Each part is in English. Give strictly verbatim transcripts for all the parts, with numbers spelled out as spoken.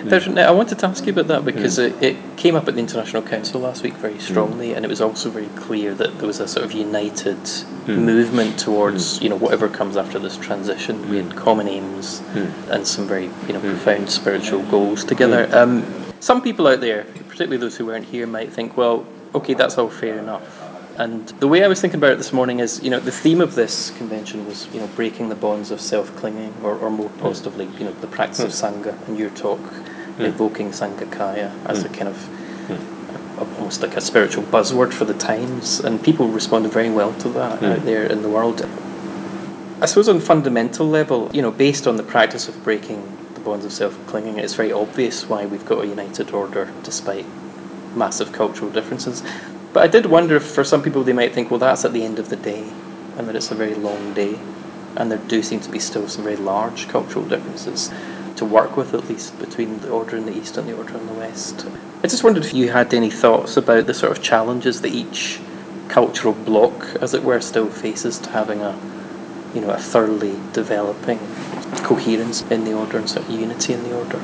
There's, I wanted to ask you about that because mm. it, it came up at the International Council last week very strongly, mm. and it was also very clear that there was a sort of united mm. movement towards, mm. you know, whatever comes after this transition. Mm. We had common aims mm. and some very, you know, mm. profound spiritual goals together. Mm. Um, some people out there, particularly those who weren't here, might think, well, okay, that's all fair enough. And the way I was thinking about it this morning is, you know, the theme of this convention was, you know, breaking the bonds of self-clinging, or, or more positively, you know, the practice mm. of Sangha, and your talk mm. evoking Sangakaya as mm. a kind of mm. a, almost like a spiritual buzzword for the times, and people responded very well to that mm. out there in the world. I suppose on a fundamental level, you know, based on the practice of breaking the bonds of self-clinging, it's very obvious why we've got a united order despite massive cultural differences. But I did wonder if for some people they might think, well, that's at the end of the day, and that it's a very long day, and there do seem to be still some very large cultural differences to work with, at least between the order in the East and the order in the West. I just wondered if you had any thoughts about the sort of challenges that each cultural bloc, as it were, still faces to having a, you know, a thoroughly developing coherence in the order and sort of unity in the order.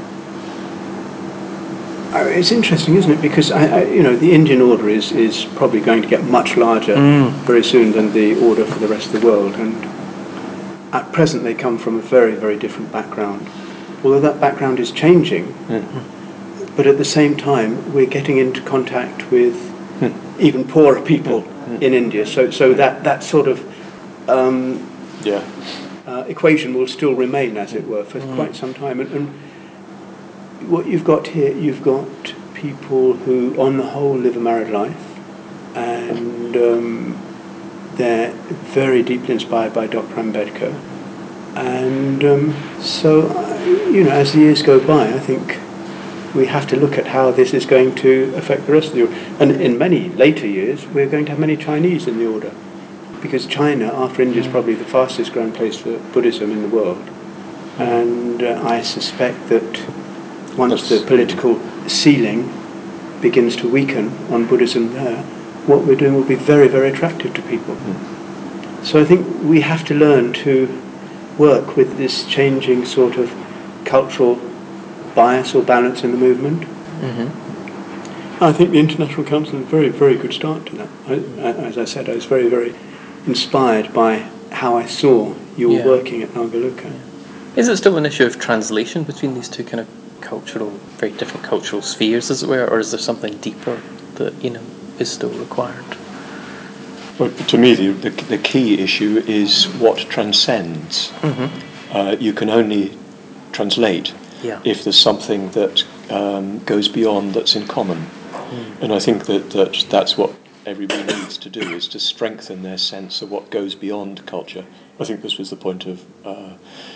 It's interesting, isn't it? Because I, I, you know, the Indian order is, is probably going to get much larger mm. very soon than the order for the rest of the world, and at present they come from a very, very different background. Although that background is changing, mm. but at the same time we're getting into contact with mm. even poorer people mm. in India. So, so that that sort of um, yeah. uh, equation will still remain, as it were, for mm. quite some time. And, and what you've got here, you've got people who, on the whole, live a married life, and um, they're very deeply inspired by Doctor Ambedkar. And um, so, uh, you know, as the years go by, I think we have to look at how this is going to affect the rest of the order. And in many later years, we're going to have many Chinese in the order, because China, after India, is probably the fastest growing place for Buddhism in the world. And uh, I suspect that once the political ceiling begins to weaken on Buddhism there, what we're doing will be very, very attractive to people. Mm. So I think we have to learn to work with this changing sort of cultural bias or balance in the movement. Mm-hmm. I think the International Council is a very, very good start to that. I, as I said, I was very, very inspired by how I saw you were yeah. working at Nagaluka. Yeah. Is it still an issue of translation between these two kind of cultural, very different cultural spheres, as it were, or is there something deeper that, you know, is still required? Well, to me, the, the, the key issue is what transcends. Mm-hmm. Uh, you can only translate yeah. if there's something that um, goes beyond that's in common. Mm. And I think that, that that's what everybody needs to do, is to strengthen their sense of what goes beyond culture. I think this was the point of uh,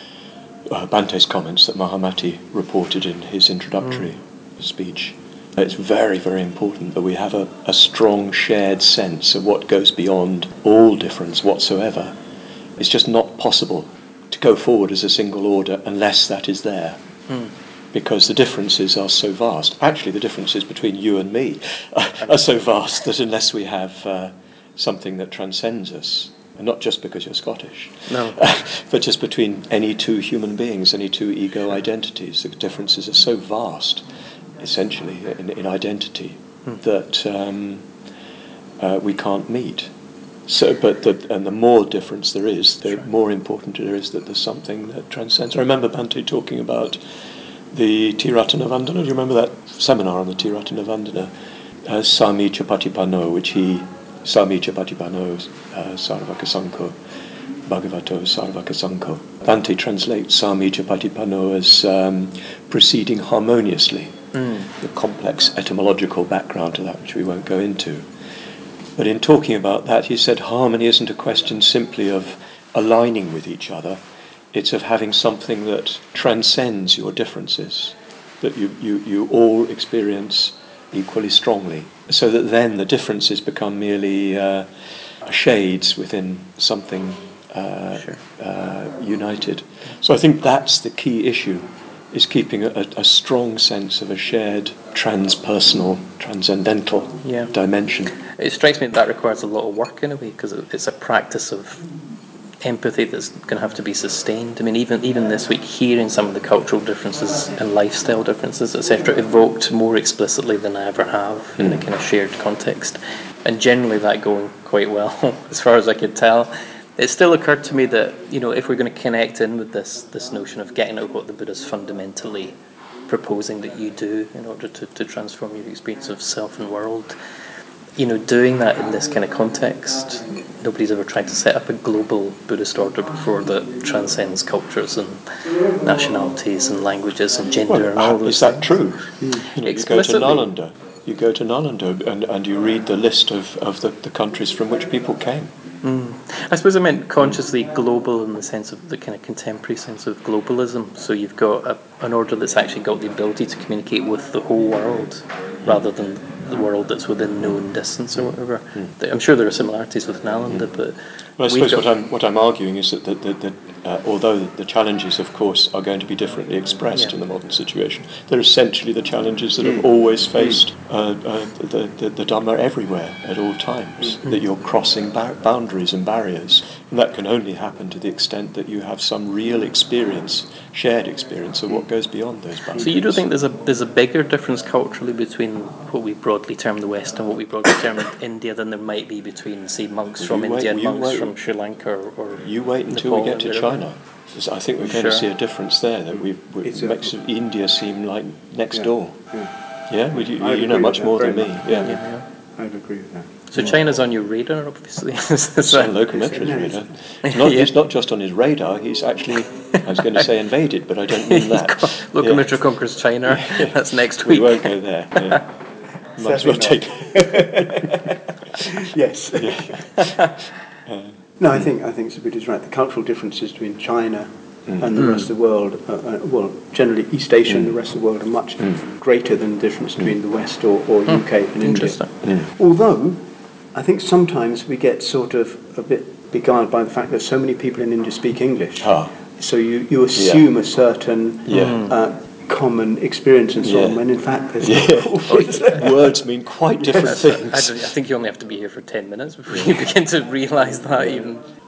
uh, Bante's comments that Mahamati reported in his introductory mm. speech. It's very, very important that we have a, a strong shared sense of what goes beyond all difference whatsoever. It's just not possible to go forward as a single order unless that is there. Mm. Because the differences are so vast. Actually, the differences between you and me are so vast that unless we have uh, something that transcends us, and not just because you're Scottish, no, but just between any two human beings, any two ego identities, the differences are so vast, essentially, in, in identity, hmm. that um, uh, we can't meet. So, but the, and the more difference there is, the sure. more important it is that there's something that transcends. I remember Bante talking about the Tiratana Vandana. Do you remember that seminar on the Tiratana Vandana? Uh, Sami Chapatipano, which he, Sami Chapatipano, uh, Sarvaka Sankho, Bhagavato Sarvaka Sankho. Bante translates Sami Chapatipano as um, proceeding harmoniously. Mm. The complex etymological background to that, which we won't go into. But in talking about that, he said harmony isn't a question simply of aligning with each other. It's of having something that transcends your differences, that you, you, you all experience equally strongly, so that then the differences become merely uh, shades within something uh, sure. uh, united. So I think that's the key issue, is keeping a, a strong sense of a shared transpersonal, transcendental yeah. dimension. It strikes me that that requires a lot of work in a way, because it's a practice of empathy that's going to have to be sustained. I mean, even even this week, hearing some of the cultural differences and lifestyle differences, et cetera, evoked more explicitly than I ever have mm. in a kind of shared context, and generally that going quite well, as far as I could tell. It still occurred to me that, you know, if we're going to connect in with this this notion of getting at what the Buddha's fundamentally proposing that you do in order to, to transform your experience of self and world, you know, doing that in this kind of context, nobody's ever tried to set up a global Buddhist order before that transcends cultures and nationalities and languages and gender well, and all those is that things. true? Mm. You know, you go to Nalanda, you go to Nalanda and, and you read the list of, of the, the countries from which people came. Mm. I suppose I meant consciously global in the sense of the kind of contemporary sense of globalism. So you've got a, an order that's actually got the ability to communicate with the whole world mm. rather than the world that's within known distance or whatever. Mm. I'm sure there are similarities with Nalanda, mm. but well, I suppose what I'm what I'm arguing is that, that, that, that uh, although the challenges, of course, are going to be differently expressed yeah. in the modern situation, they're essentially the challenges that mm. have always faced uh, uh, the, the the Dhamma everywhere at all times. Mm. That you're crossing ba- boundaries and barriers, and that can only happen to the extent that you have some real experience, shared experience of what goes beyond those boundaries. So you don't think there's a there's a bigger difference culturally between what we broadly term the West and what we broadly term India than there might be between, say, monks from you India wait, and monks wait, from Sri Lanka or, or you wait until Nepal we get to wherever. China. I think we're going sure. to see a difference there. That we makes India seem like next yeah, door. Yeah, yeah? Well, you, you know much more than me. Much. Yeah. Yeah, yeah. I'd agree with that. So mm. China's on your radar, obviously. It's on Locometra's radar. It's not, yeah. He's not just on his radar, he's actually, I was going to say invaded, but I don't mean that. Locometra yeah. conquers China, yeah. That's next week. We won't go there. Yeah. Might as well take Yes. Yeah. Uh, no, I think I think Subhu's right. The cultural differences between China mm. and the mm. rest of the world, uh, uh, well, generally East Asia mm. and the rest of the world, are much mm. greater than the difference between the West or, or mm. U K and India. Mm. Although, I think sometimes we get sort of a bit beguiled by the fact that so many people in India speak English. Ah. So you, you assume yeah. a certain yeah. uh, common experience and so yeah. on, when in fact there's yeah. words mean quite different yes, things. I, I think you only have to be here for ten minutes before you begin to realise that even.